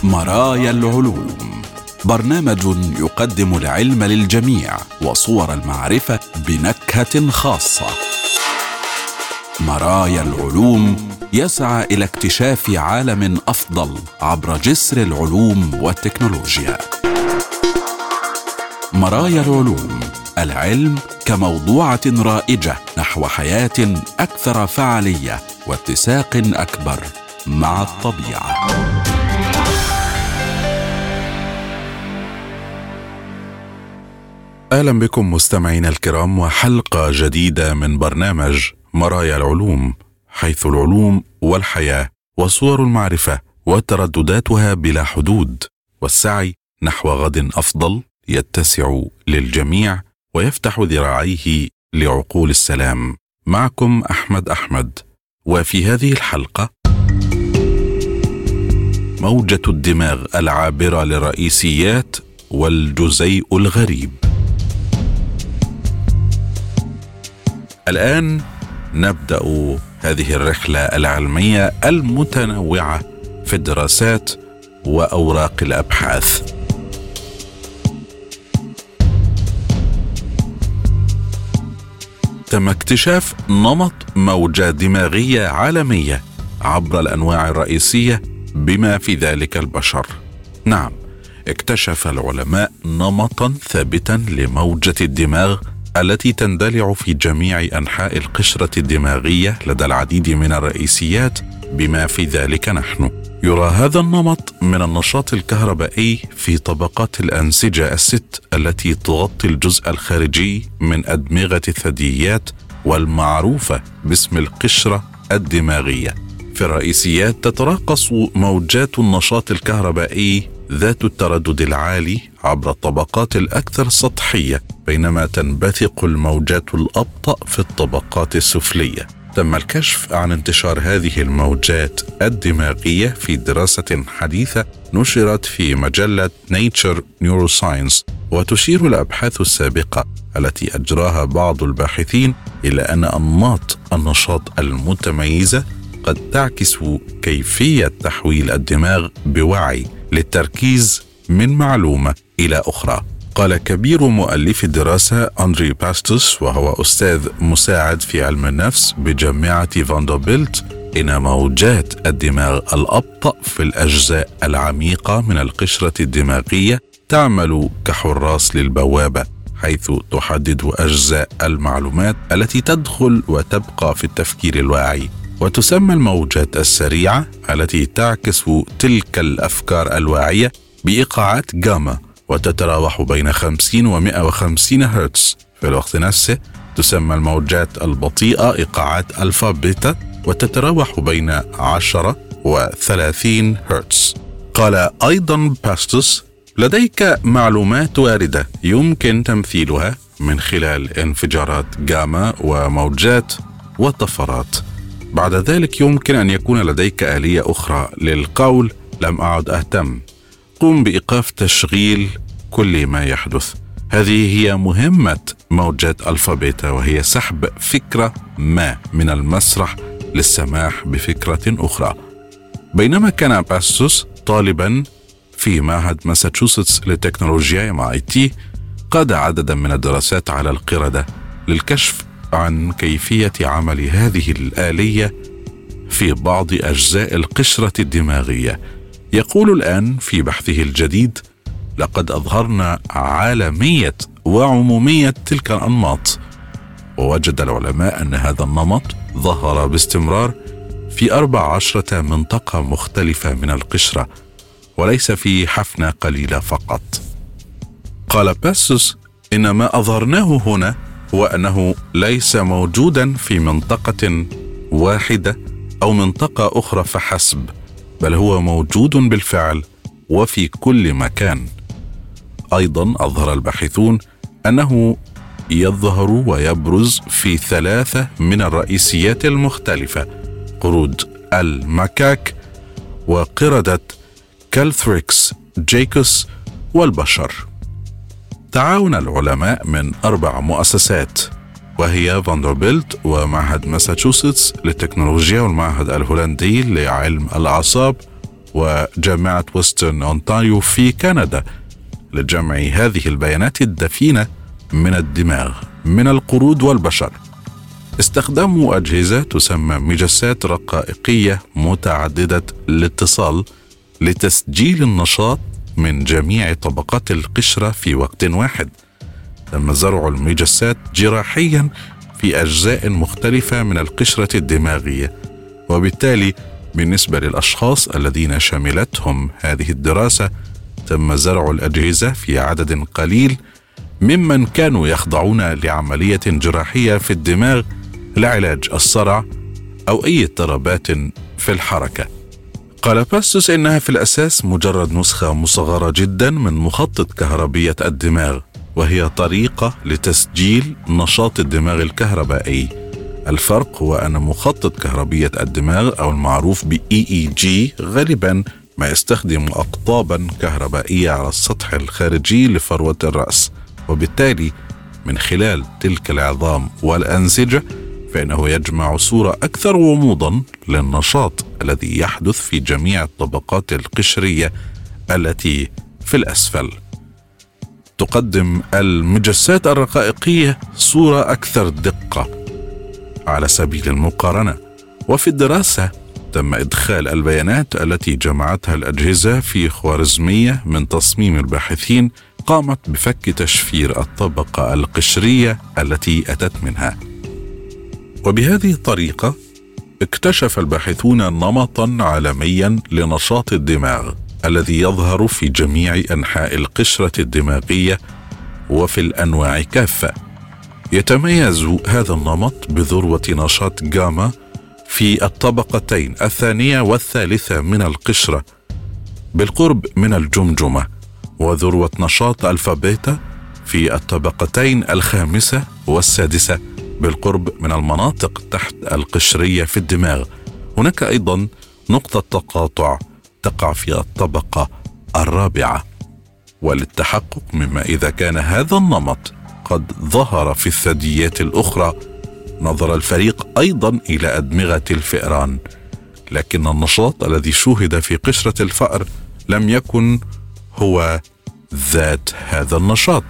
مرايا العلوم، برنامج يقدم العلم للجميع وصور المعرفة بنكهة خاصة. مرايا العلوم يسعى إلى اكتشاف عالم أفضل عبر جسر العلوم والتكنولوجيا. مرايا العلوم، العلم كموضوعة رائجة نحو حياة أكثر فعالية واتساق أكبر مع الطبيعة. أهلا بكم مستمعين الكرام، وحلقة جديدة من برنامج مرايا العلوم، حيث العلوم والحياة وصور المعرفة وتردداتها بلا حدود، والسعي نحو غد أفضل يتسع للجميع ويفتح ذراعيه لعقول السلام. معكم أحمد، وفي هذه الحلقة موجة الدماغ العابرة للرئيسيات والجزيء الغريب. الآن نبدأ هذه الرحلة العلمية المتنوعة في الدراسات وأوراق الأبحاث. تم اكتشاف نمط موجة دماغية عالمية عبر الأنواع الرئيسية بما في ذلك البشر. نعم، اكتشف العلماء نمطا ثابتا لموجة الدماغ التي تندلع في جميع أنحاء القشرة الدماغية لدى العديد من الرئيسيات بما في ذلك نحن. يرى هذا النمط من النشاط الكهربائي في طبقات الأنسجة الست التي تغطي الجزء الخارجي من أدمغة الثدييات والمعروفة باسم القشرة الدماغية. في الرئيسيات تتراقص موجات النشاط الكهربائي ذات التردد العالي عبر الطبقات الأكثر سطحية، بينما تنبثق الموجات الأبطأ في الطبقات السفلية. تم الكشف عن انتشار هذه الموجات الدماغية في دراسة حديثة نشرت في مجلة Nature Neuroscience، وتشير الأبحاث السابقة التي أجراها بعض الباحثين إلى أن أنماط النشاط المتميزة قد تعكس كيفية تحويل الدماغ بوعي للتركيز من معلومة إلى أخرى. قال كبير مؤلف الدراسة أندري باستوس، وهو أستاذ مساعد في علم النفس بجامعة فاندربيلت، إن موجات الدماغ الأبطأ في الأجزاء العميقة من القشرة الدماغية تعمل كحراس للبوابة، حيث تحدد أجزاء المعلومات التي تدخل وتبقى في التفكير الواعي. وتسمى الموجات السريعة التي تعكس تلك الأفكار الواعية بإيقاعات جاما، وتتراوح بين 50 و 150 هرتز. في الوقت نفسه تسمى الموجات البطيئة إيقاعات ألفا بيتا، وتتراوح بين 10 و 30 هرتز. قال أيضا باستوس: لديك معلومات واردة يمكن تمثيلها من خلال انفجارات جاما وموجات وطفرات. بعد ذلك يمكن أن يكون لديك آلية أخرى للقول لم أعد أهتم. قم بإيقاف تشغيل كل ما يحدث. هذه هي مهمة موجات ألفا بيتا، وهي سحب فكرة ما من المسرح للسماح بفكرة أخرى. بينما كان باستوس طالبا في معهد ماساتشوستس للتكنولوجيا MIT، قاد عددا من الدراسات على القردة للكشف عن كيفية عمل هذه الآلية في بعض أجزاء القشرة الدماغية. يقول الآن في بحثه الجديد: لقد أظهرنا عالمية وعمومية تلك الأنماط. ووجد العلماء أن هذا النمط ظهر باستمرار في 14 منطقة مختلفة من القشرة، وليس في حفنة قليلة فقط. قال باستوس: إن ما أظهرناه هنا هو أنه ليس موجودا في منطقة واحدة أو منطقة أخرى فحسب، بل هو موجود بالفعل وفي كل مكان. أيضا أظهر الباحثون أنه يظهر ويبرز في 3 من الرئيسيات المختلفة: قرود المكاك، وقردة كالثريكس جاكوس، والبشر. تعاون العلماء من 4 مؤسسات، وهي فاندربيلت ومعهد ماساتشوستس للتكنولوجيا والمعهد الهولندي لعلم الأعصاب وجامعة ويسترن أونتاريو في كندا لجمع هذه البيانات الدفينة من الدماغ من القرود والبشر. استخدموا أجهزة تسمى مجسات رقائقية متعددة الاتصال لتسجيل النشاط من جميع طبقات القشرة في وقت واحد. تم زرع المجسات جراحيا في أجزاء مختلفة من القشرة الدماغية، وبالتالي بالنسبة للأشخاص الذين شملتهم هذه الدراسة تم زرع الأجهزة في عدد قليل ممن كانوا يخضعون لعملية جراحية في الدماغ لعلاج الصرع أو أي اضطرابات في الحركة. قال باستوس إنها في الأساس مجرد نسخة مصغرة جدا من مخطط كهربية الدماغ، وهي طريقة لتسجيل نشاط الدماغ الكهربائي. الفرق هو أن مخطط كهربية الدماغ أو المعروف ب EEG غالبا ما يستخدم أقطابا كهربائية على السطح الخارجي لفروة الرأس، وبالتالي من خلال تلك العظام والأنسجة فإنه يجمع صورة أكثر غموضا للنشاط الذي يحدث في جميع الطبقات القشرية التي في الأسفل. تقدم المجسات الرقائقية صورة أكثر دقة على سبيل المقارنة، وفي الدراسة تم إدخال البيانات التي جمعتها الأجهزة في خوارزمية من تصميم الباحثين قامت بفك تشفير الطبقة القشرية التي أتت منها. وبهذه الطريقة اكتشف الباحثون نمطا عالميا لنشاط الدماغ الذي يظهر في جميع أنحاء القشرة الدماغية وفي الأنواع كافة. يتميز هذا النمط بذروة نشاط جاما في الطبقتين الثانية والثالثة من القشرة بالقرب من الجمجمة، وذروة نشاط ألفا بيتا في الطبقتين الخامسة والسادسة بالقرب من المناطق تحت القشرية في الدماغ. هناك أيضا نقطة تقاطع تقع في الطبقة الرابعة. وللتحقق مما إذا كان هذا النمط قد ظهر في الثدييات الأخرى، نظر الفريق أيضا إلى أدمغة الفئران، لكن النشاط الذي شوهد في قشرة الفأر لم يكن هو ذات هذا النشاط.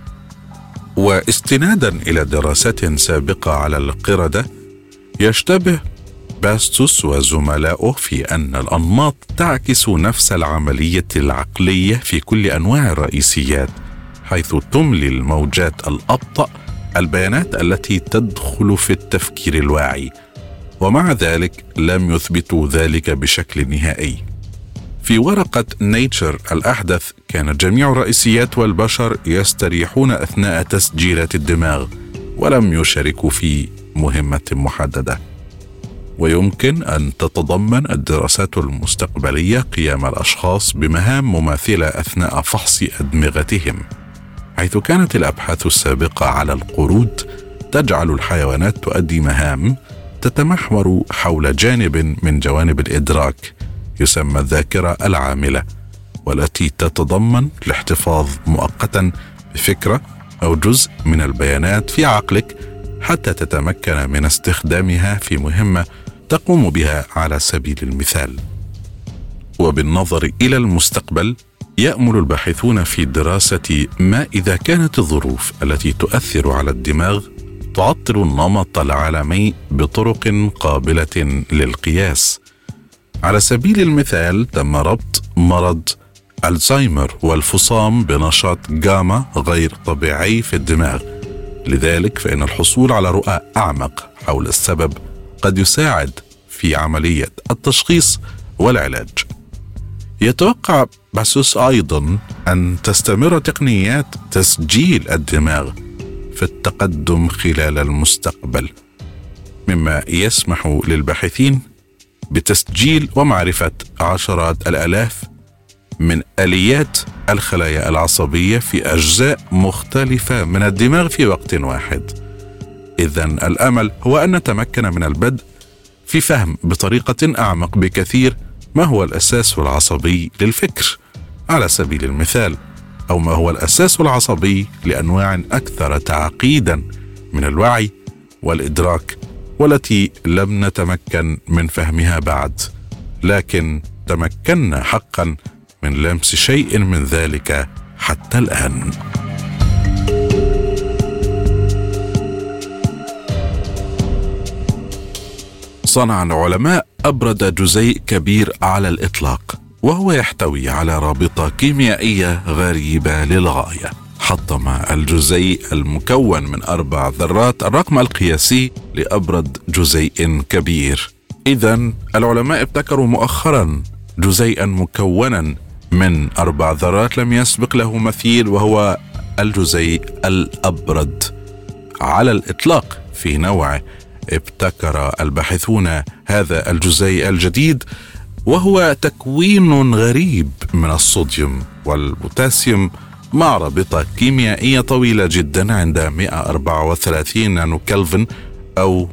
واستنادا إلى دراسات سابقة على القردة، يشتبه باستوس وزملائه في أن الأنماط تعكس نفس العملية العقلية في كل أنواع الرئيسيات، حيث تملي الموجات الأبطأ البيانات التي تدخل في التفكير الواعي، ومع ذلك لم يثبتوا ذلك بشكل نهائي. في ورقة نيتشر الأحدث كان جميع الرئيسيات والبشر يستريحون أثناء تسجيلات الدماغ ولم يشاركوا في مهمة محددة. ويمكن أن تتضمن الدراسات المستقبلية قيام الأشخاص بمهام مماثلة أثناء فحص أدمغتهم، حيث كانت الأبحاث السابقة على القرود تجعل الحيوانات تؤدي مهام تتمحور حول جانب من جوانب الإدراك يسمى الذاكرة العاملة، والتي تتضمن الاحتفاظ مؤقتا بفكرة أو جزء من البيانات في عقلك حتى تتمكن من استخدامها في مهمة تقوم بها على سبيل المثال. وبالنظر إلى المستقبل، يأمل الباحثون في دراسة ما إذا كانت الظروف التي تؤثر على الدماغ تعطل النمط العالمي بطرق قابلة للقياس. على سبيل المثال، تم ربط مرض الزهايمر والفصام بنشاط جاما غير طبيعي في الدماغ، لذلك فإن الحصول على رؤى أعمق حول السبب قد يساعد في عملية التشخيص والعلاج. يتوقع باستوس أيضا أن تستمر تقنيات تسجيل الدماغ في التقدم خلال المستقبل، مما يسمح للباحثين بتسجيل ومعرفة عشرات الآلاف من آليات الخلايا العصبية في أجزاء مختلفة من الدماغ في وقت واحد. إذن الأمل هو أن نتمكن من البدء في فهم بطريقة أعمق بكثير ما هو الأساس العصبي للفكر على سبيل المثال، أو ما هو الأساس العصبي لأنواع أكثر تعقيدا من الوعي والإدراك، والتي لم نتمكن من فهمها بعد، لكن تمكنا حقا من لمس شيء من ذلك حتى الآن. صنع العلماء أبرد جزيء كبير على الإطلاق، وهو يحتوي على رابطة كيميائية غريبة للغاية. حطم الجزيء المكون من 4 ذرات الرقم القياسي لأبرد جزيء كبير. إذن العلماء ابتكروا مؤخرا جزيئا مكونا من 4 ذرات لم يسبق له مثيل، وهو الجزيء الأبرد على الإطلاق في نوعه. ابتكر الباحثون هذا الجزيء الجديد، وهو تكوين غريب من الصوديوم والبوتاسيوم مع رابطة كيميائية طويلة جدا عند 134 نانو كلفن أو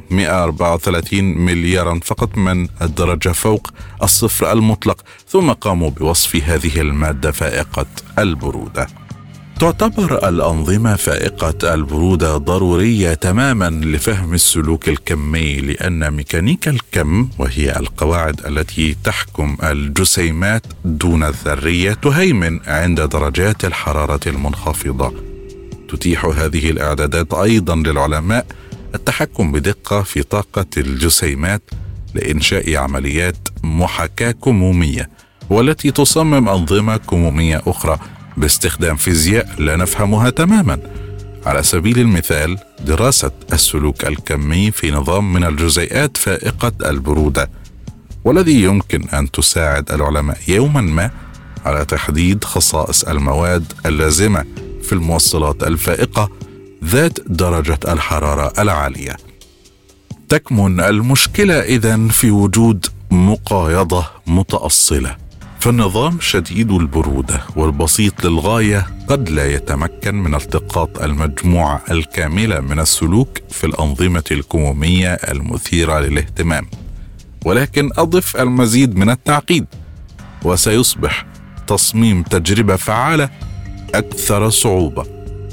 134 مليارا فقط من الدرجة فوق الصفر المطلق. ثم قاموا بوصف هذه المادة فائقة البرودة. تعتبر الأنظمة فائقة البرودة ضرورية تماما لفهم السلوك الكمي، لأن ميكانيكا الكم، وهي القواعد التي تحكم الجسيمات دون الذرية، تهيمن عند درجات الحرارة المنخفضة. تتيح هذه الإعدادات أيضا للعلماء التحكم بدقة في طاقة الجسيمات لإنشاء عمليات محاكاة كمومية، والتي تصمم أنظمة كمومية أخرى باستخدام فيزياء لا نفهمها تماما. على سبيل المثال دراسة السلوك الكمي في نظام من الجزيئات فائقة البرودة، والذي يمكن أن تساعد العلماء يوما ما على تحديد خصائص المواد اللازمة في الموصلات الفائقة ذات درجة الحرارة العالية. تكمن المشكلة إذن في وجود مقايضة متأصلة، فالنظام شديد البرودة والبسيط للغاية قد لا يتمكن من التقاط المجموعة الكاملة من السلوك في الأنظمة الكمومية المثيرة للاهتمام، ولكن أضف المزيد من التعقيد وسيصبح تصميم تجربة فعالة أكثر صعوبة.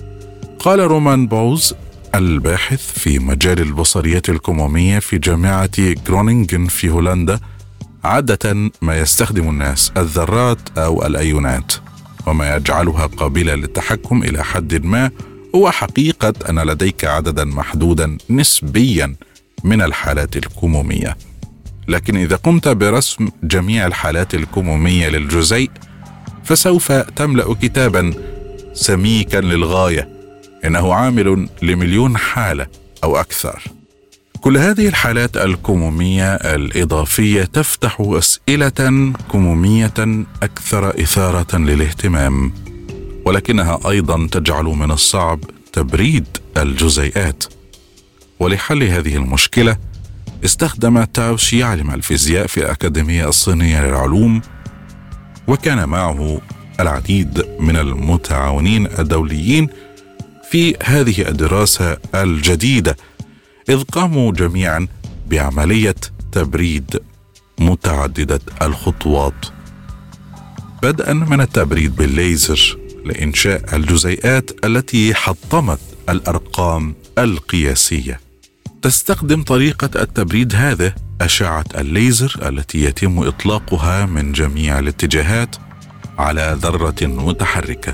قال رومان بوز الباحث في مجال البصريات الكمومية في جامعة غرونينغن في هولندا: عادة ما يستخدم الناس الذرات أو الأيونات، وما يجعلها قابلة للتحكم إلى حد ما هو حقيقة أن لديك عددا محدودا نسبيا من الحالات الكمومية. لكن إذا قمت برسم جميع الحالات الكمومية للجزيء فسوف تملأ كتابا سميكا للغاية، إنه عامل ل1,000,000 حالة أو أكثر. كل هذه الحالات الكمومية الإضافية تفتح أسئلة كمومية أكثر إثارة للاهتمام، ولكنها أيضا تجعل من الصعب تبريد الجزيئات. ولحل هذه المشكلة استخدم تاو شي عالم الفيزياء في الأكاديمية الصينية للعلوم، وكان معه العديد من المتعاونين الدوليين في هذه الدراسة الجديدة، إذ قاموا جميعا بعملية تبريد متعددة الخطوات، بدءا من التبريد بالليزر لإنشاء الجزيئات التي حطمت الأرقام القياسية. تستخدم طريقة التبريد هذه أشعة الليزر التي يتم إطلاقها من جميع الاتجاهات على ذرة متحركة.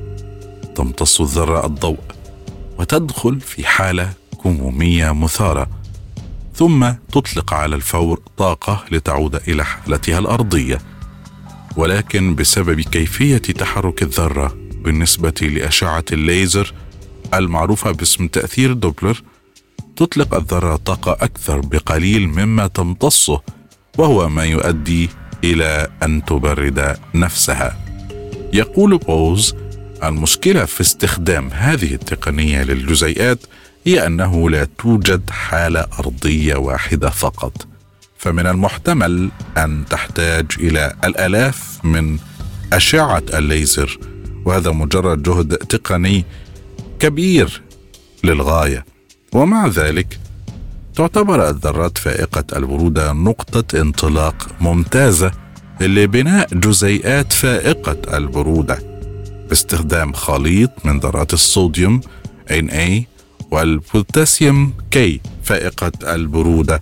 تمتص الذرة الضوء وتدخل في حالة كمومية مثارة، ثم تطلق على الفور طاقة لتعود إلى حالتها الأرضية. ولكن بسبب كيفية تحرك الذرة بالنسبة لأشعة الليزر المعروفة باسم تأثير دوبلر، تطلق الذرة طاقة أكثر بقليل مما تمتصه، وهو ما يؤدي إلى أن تبرد نفسها. يقول بوز: المشكلة في استخدام هذه التقنية للجزيئات هي أنه لا توجد حالة أرضية واحدة فقط، فمن المحتمل أن تحتاج إلى الآلاف من أشعة الليزر، وهذا مجرد جهد تقني كبير للغاية. ومع ذلك تعتبر الذرات فائقة البرودة نقطة انطلاق ممتازة لبناء جزيئات فائقة البرودة باستخدام خليط من ذرات الصوديوم Na والبوتاسيوم K فائقة البرودة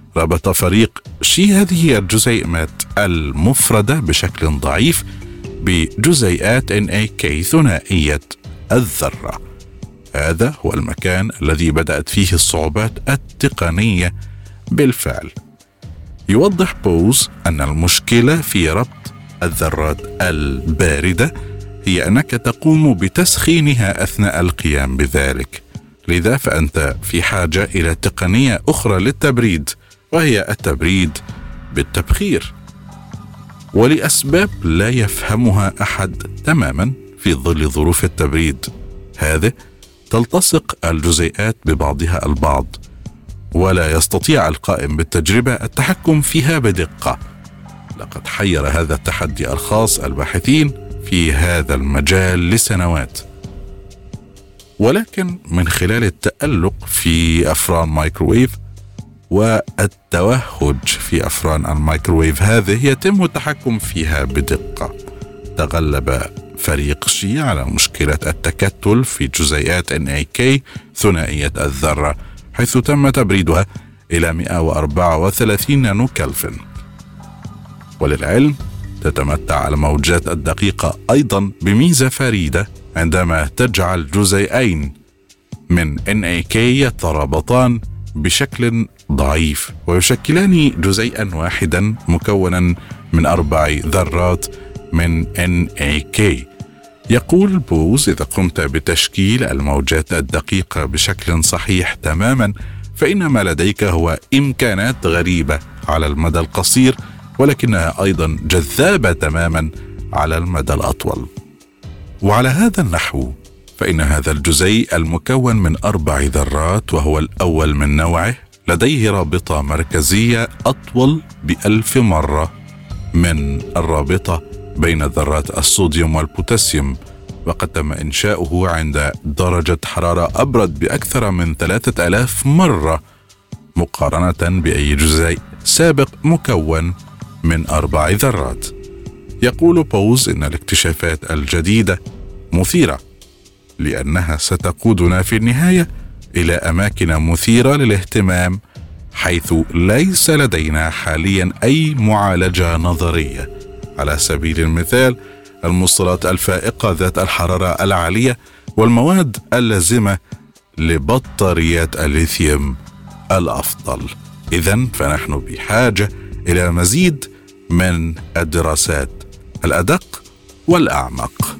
ربط فريق شي هذه الجزيئات المفردة بشكل ضعيف بجزيئات NaK ثنائية الذرة. هذا هو المكان الذي بدأت فيه الصعوبات التقنية بالفعل. يوضح بوز أن المشكلة في ربط الذرات الباردة هي أنك تقوم بتسخينها أثناء القيام بذلك، لذا فأنت في حاجة إلى تقنية أخرى للتبريد، وهي التبريد بالتبخير، ولأسباب لا يفهمها أحد تماما في ظل ظروف التبريد هذه تلتصق الجزيئات ببعضها البعض، ولا يستطيع القائم بالتجربة التحكم فيها بدقة. لقد حير هذا التحدي الخاص الباحثين في هذا المجال لسنوات، ولكن من خلال التألق في أفران مايكروويف والتوهج في أفران الميكروويف هذه يتم التحكم فيها بدقة. تغلب فريق شي على مشكلة التكتل في جزيئات NaK ثنائية الذرة، حيث تم تبريدها إلى 134 نانو كلفن. وللعلم تتمتع الموجات الدقيقة أيضا بميزة فريدة عندما تجعل جزيئين من NaK يترابطان بشكل ضعيف ويشكلان جزيئا واحدا مكونا من 4 ذرات من NaK. يقول بوز: إذا قمت بتشكيل الموجات الدقيقة بشكل صحيح تماما فإن ما لديك هو إمكانات غريبة على المدى القصير، ولكنها أيضا جذابة تماما على المدى الأطول. وعلى هذا النحو فإن هذا الجزيء المكون من 4 ذرات وهو الأول من نوعه لديه رابطة مركزية أطول ب1000 مرة من الرابطة بين ذرات الصوديوم والبوتاسيوم، وقد تم إنشاؤه عند درجة حرارة أبرد بأكثر من 3000 مرة مقارنة بأي جزيء سابق مكون من 4 ذرات. يقول بوز إن الاكتشافات الجديدة مثيرة لأنها ستقودنا في النهاية إلى أماكن مثيرة للاهتمام، حيث ليس لدينا حاليا أي معالجة نظرية. على سبيل المثال الموصلات الفائقة ذات الحرارة العالية والمواد اللازمة لبطاريات الليثيوم الأفضل. إذن فنحن بحاجة إلى مزيد من الدراسات الأدق والأعمق.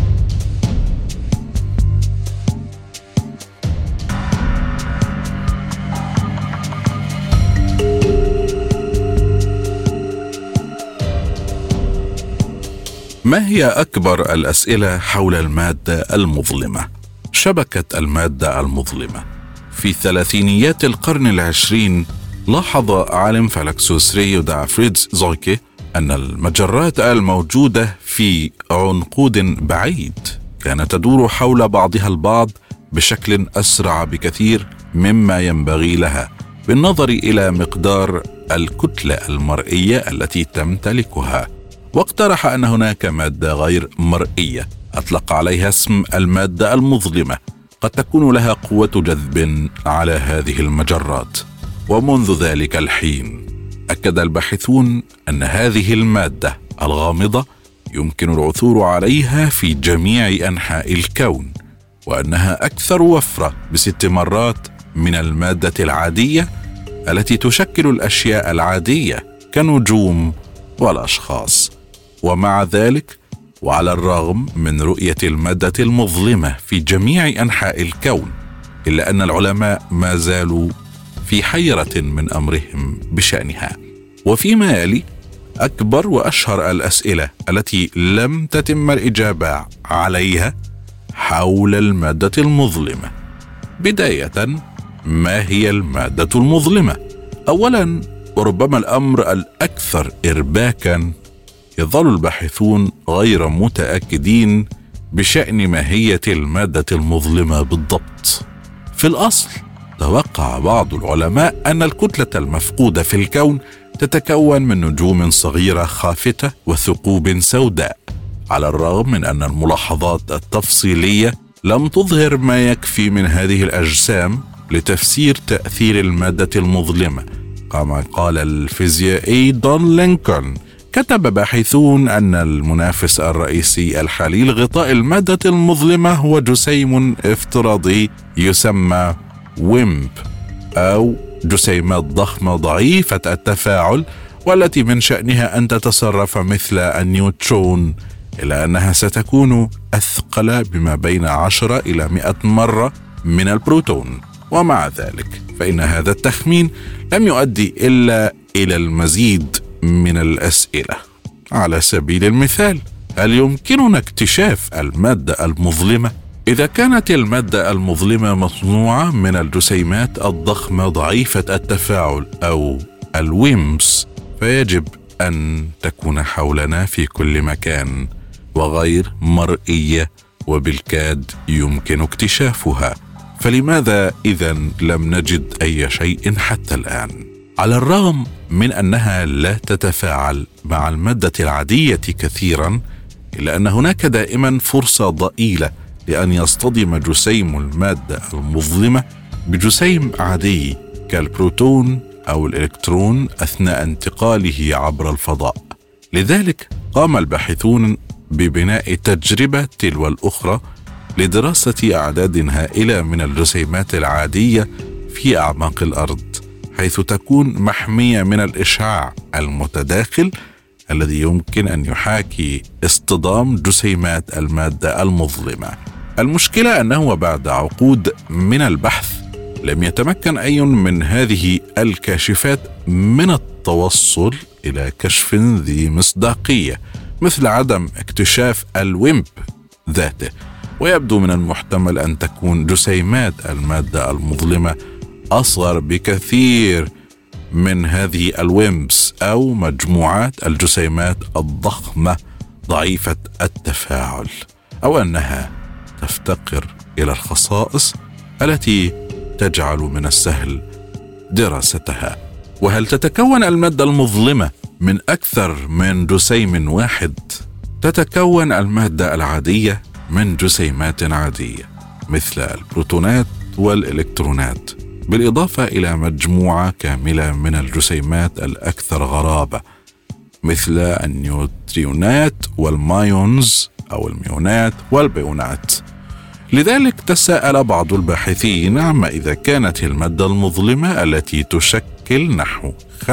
ما هي أكبر الأسئلة حول المادة المظلمة؟ شبكة المادة المظلمة. في ثلاثينيات القرن العشرين لاحظ عالم فلكسوس ريو فريدز زويكي أن المجرات الموجودة في عنقود بعيد كانت تدور حول بعضها البعض بشكل أسرع بكثير مما ينبغي لها بالنظر إلى مقدار الكتلة المرئية التي تمتلكها، واقترح أن هناك مادة غير مرئية أطلق عليها اسم المادة المظلمة قد تكون لها قوة جذب على هذه المجرات. ومنذ ذلك الحين أكد الباحثون أن هذه المادة الغامضة يمكن العثور عليها في جميع أنحاء الكون، وأنها أكثر وفرة ب6 مرات من المادة العادية التي تشكل الأشياء العادية كالنجوم والأشخاص. ومع ذلك وعلى الرغم من رؤية المادة المظلمة في جميع أنحاء الكون، إلا أن العلماء ما زالوا في حيرة من أمرهم بشأنها. وفيما يلي أكبر وأشهر الأسئلة التي لم تتم الإجابة عليها حول المادة المظلمة. بداية، ما هي المادة المظلمة؟ أولا، وربما الأمر الأكثر إرباكا، يظل الباحثون غير متأكدين بشأن ماهية المادة المظلمة بالضبط. في الأصل توقع بعض العلماء أن الكتلة المفقودة في الكون تتكون من نجوم صغيرة خافتة وثقوب سوداء، على الرغم من أن الملاحظات التفصيلية لم تظهر ما يكفي من هذه الأجسام لتفسير تأثير المادة المظلمة، كما قال الفيزيائي دون لينكولن، كتب باحثون أن المنافس الرئيسي الحالي لغطاء المادة المظلمة هو جسيم افتراضي يسمى ويمب، أو جسيمات ضخمة ضعيفة التفاعل، والتي من شأنها أن تتصرف مثل النيوترون، إلا أنها ستكون أثقل بما بين 10 إلى 100 مرة من البروتون. ومع ذلك فإن هذا التخمين لم يؤدي إلا إلى المزيد من الأسئلة. على سبيل المثال، هل يمكننا اكتشاف المادة المظلمة؟ إذا كانت المادة المظلمة مصنوعة من الجسيمات الضخمة ضعيفة التفاعل أو الويمبس، فيجب أن تكون حولنا في كل مكان وغير مرئية، وبالكاد يمكن اكتشافها. فلماذا إذن لم نجد أي شيء حتى الآن؟ على الرغم من أنها لا تتفاعل مع المادة العادية كثيرا، إلا أن هناك دائما فرصة ضئيلة لأن يصطدم جسيم المادة المظلمة بجسيم عادي كالبروتون أو الإلكترون أثناء انتقاله عبر الفضاء. لذلك قام الباحثون ببناء تجربة تلو الأخرى لدراسة أعداد هائلة من الجسيمات العادية في أعماق الأرض، حيث تكون محمية من الإشعاع المتداخل الذي يمكن أن يحاكي اصطدام جسيمات المادة المظلمة. المشكلة أنه بعد عقود من البحث لم يتمكن أي من هذه الكاشفات من التوصل إلى كشف ذي مصداقية، مثل عدم اكتشاف الويمب ذاته. ويبدو من المحتمل أن تكون جسيمات المادة المظلمة أصغر بكثير من هذه الويمبس أو مجموعات الجسيمات الضخمة ضعيفة التفاعل، أو أنها تفتقر إلى الخصائص التي تجعل من السهل دراستها. وهل تتكون المادة المظلمة من أكثر من جسيم واحد؟ تتكون المادة العادية من جسيمات عادية مثل البروتونات والإلكترونات، بالإضافة إلى مجموعة كاملة من الجسيمات الأكثر غرابة مثل النيوتريونات والمايونز أو الميونات والبيونات. لذلك تساءل بعض الباحثين عما إذا كانت المادة المظلمة التي تشكل نحو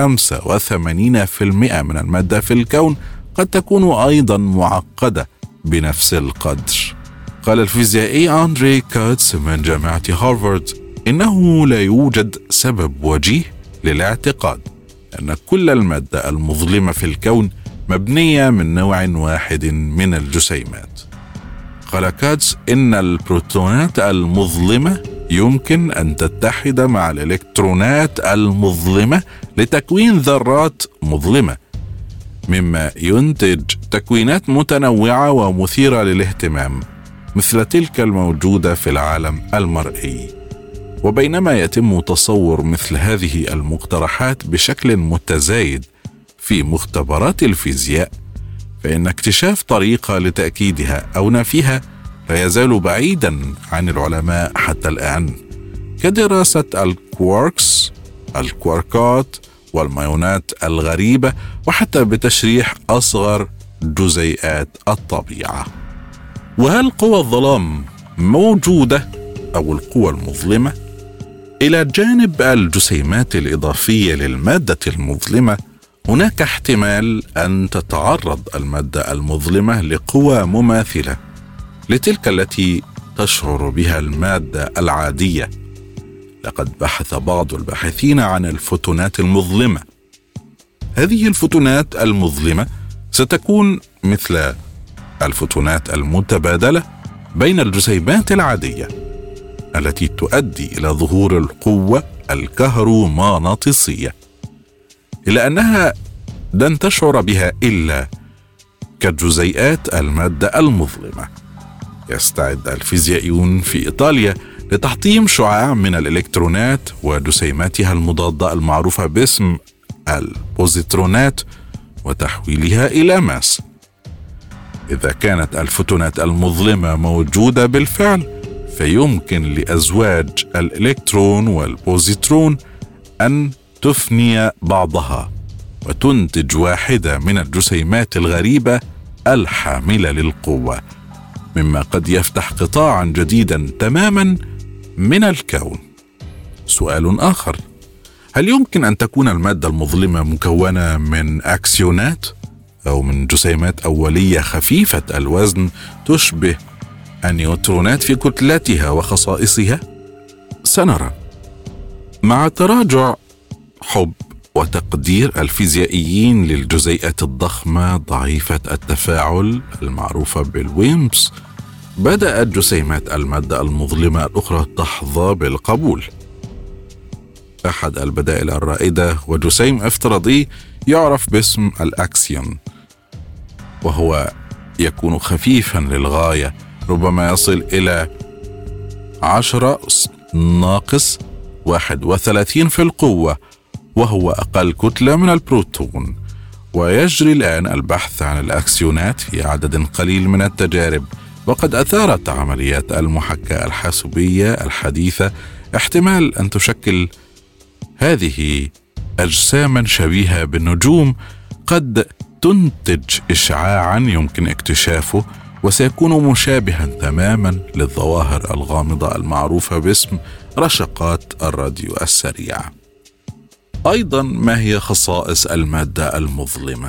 85% من المادة في الكون قد تكون أيضا معقدة بنفس القدر. قال الفيزيائي أندري كاتس من جامعة هارفارد إنه لا يوجد سبب وجيه للاعتقاد أن كل المادة المظلمة في الكون مبنية من نوع واحد من الجسيمات. قال كاتس إن البروتونات المظلمة يمكن أن تتحد مع الإلكترونات المظلمة لتكوين ذرات مظلمة، مما ينتج تكوينات متنوعة ومثيرة للاهتمام مثل تلك الموجودة في العالم المرئي. وبينما يتم تصور مثل هذه المقترحات بشكل متزايد في مختبرات الفيزياء، فإن اكتشاف طريقة لتأكيدها أو نفيها لا يزال بعيدا عن العلماء حتى الآن، كدراسة الكواركس، الكواركات والمايونات الغريبة، وحتى بتشريح أصغر جزيئات الطبيعة. وهل قوى الظلام موجودة أو القوى المظلمة؟ إلى جانب الجسيمات الإضافية للمادة المظلمة، هناك احتمال أن تتعرض المادة المظلمة لقوى مماثلة لتلك التي تشعر بها المادة العادية. لقد بحث بعض الباحثين عن الفوتونات المظلمة. هذه الفوتونات المظلمة ستكون مثل الفوتونات المتبادلة بين الجسيمات العادية التي تؤدي إلى ظهور القوة الكهرومغناطيسية، إلا أنها لن تشعر بها إلا كجزيئات المادة المظلمة. يستعد الفيزيائيون في إيطاليا لتحطيم شعاع من الإلكترونات وجسيماتها المضادة المعروفة باسم البوزيترونات وتحويلها إلى ماس. إذا كانت الفوتونات المظلمة موجودة بالفعل، فيمكن لأزواج الإلكترون والبوزيترون أن تفني بعضها وتنتج واحدة من الجسيمات الغريبة الحاملة للقوة، مما قد يفتح قطاعا جديدا تماما من الكون. سؤال آخر: هل يمكن أن تكون المادة المظلمة مكونة من أكسيونات أو من جسيمات أولية خفيفة الوزن تشبه النيوترونات في كتلتها وخصائصها؟ سنرى. مع تراجع حب وتقدير الفيزيائيين للجزيئات الضخمة ضعيفة التفاعل المعروفة بالويمبس، بدأت جسيمات المادة المظلمة الأخرى تحظى بالقبول. أحد البدائل الرائدة هو جسيم افتراضي يعرف باسم الأكسيون، وهو يكون خفيفا للغاية، ربما يصل إلى 10⁻31 في القوة، وهو أقل كتلة من البروتون. ويجري الآن البحث عن الأكسيونات في عدد قليل من التجارب، وقد أثارت عمليات المحاكاة الحاسوبية الحديثة احتمال أن تشكل هذه أجساما شبيهة بالنجوم قد تنتج إشعاعا يمكن اكتشافه، وسيكون مشابها تماما للظواهر الغامضة المعروفة باسم رشقات الراديو السريعة. أيضا، ما هي خصائص المادة المظلمة؟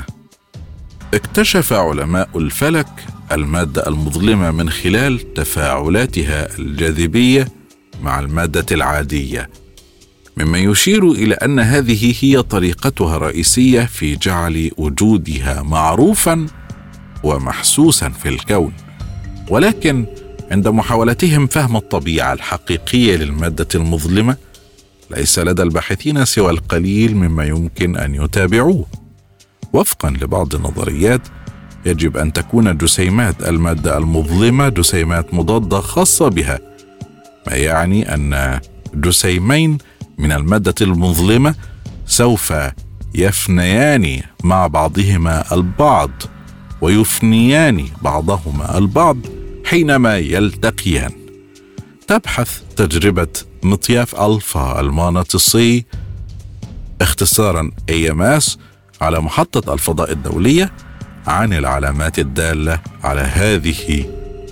اكتشف علماء الفلك المادة المظلمة من خلال تفاعلاتها الجاذبية مع المادة العادية، مما يشير إلى أن هذه هي طريقتها الرئيسية في جعل وجودها معروفا ومحسوسا في الكون. ولكن عند محاولتهم فهم الطبيعة الحقيقية للمادة المظلمة، ليس لدى الباحثين سوى القليل مما يمكن أن يتابعوه. وفقا لبعض النظريات، يجب أن تكون جسيمات المادة المظلمة جسيمات مضادة خاصة بها، ما يعني أن جسيمين من المادة المظلمة سوف يفنيان مع بعضهما البعض ويفنيان بعضهما البعض حينما يلتقيان. تبحث تجربة مطياف ألفا المغناطيسي اختصارا AMS على محطة الفضاء الدولية عن العلامات الدالة على هذه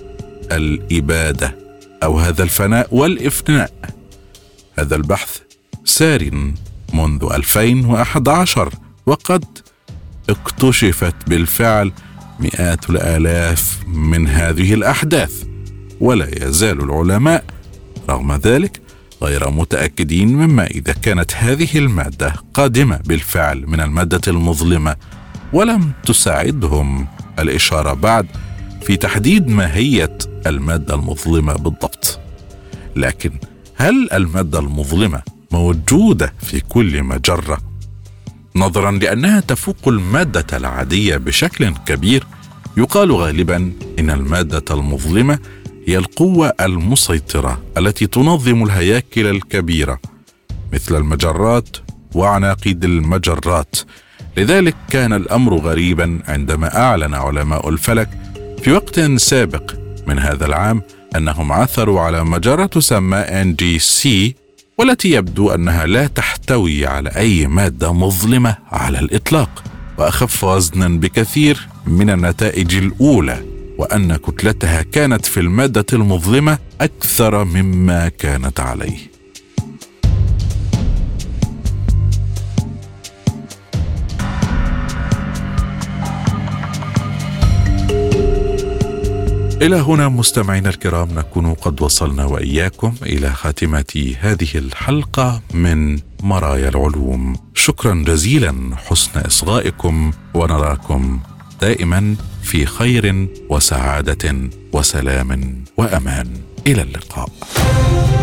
الإبادة أو هذا الفناء والإفناء. هذا البحث سار منذ 2011، وقد اكتشفت بالفعل مئات الآلاف من هذه الأحداث، ولا يزال العلماء رغم ذلك غير متأكدين مما إذا كانت هذه المادة قادمة بالفعل من المادة المظلمة، ولم تساعدهم الإشارة بعد في تحديد ماهية المادة المظلمة بالضبط. لكن هل المادة المظلمة موجودة في كل مجرة؟ نظرا لأنها تفوق المادة العادية بشكل كبير، يقال غالبا إن المادة المظلمة هي القوة المسيطرة التي تنظم الهياكل الكبيرة مثل المجرات وعناقيد المجرات. لذلك كان الأمر غريبا عندما أعلن علماء الفلك في وقت سابق من هذا العام أنهم عثروا على مجرة تسمى NGC، والتي يبدو أنها لا تحتوي على أي مادة مظلمة على الإطلاق، وأخف وزنا بكثير من النتائج الأولى، وأن كتلتها كانت في المادة المظلمة أكثر مما كانت عليه. إلى هنا مستمعينا الكرام نكون قد وصلنا وإياكم إلى خاتمة هذه الحلقة من مرايا العلوم. شكرا جزيلا حسن إصغائكم، ونراكم دائما في خير وسعادة وسلام وأمان. إلى اللقاء.